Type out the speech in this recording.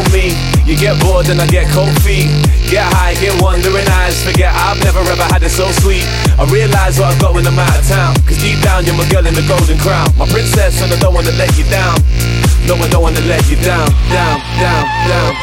know me. You get bored and I get cold feet. Get high, get wandering eyes. Forget I've never ever had it so sweet. I realize what I've got when I'm out of town, cause deep down you're my girl in the golden crown. My princess, and I don't wanna let you down. No, I don't wanna let you down, down, down, down.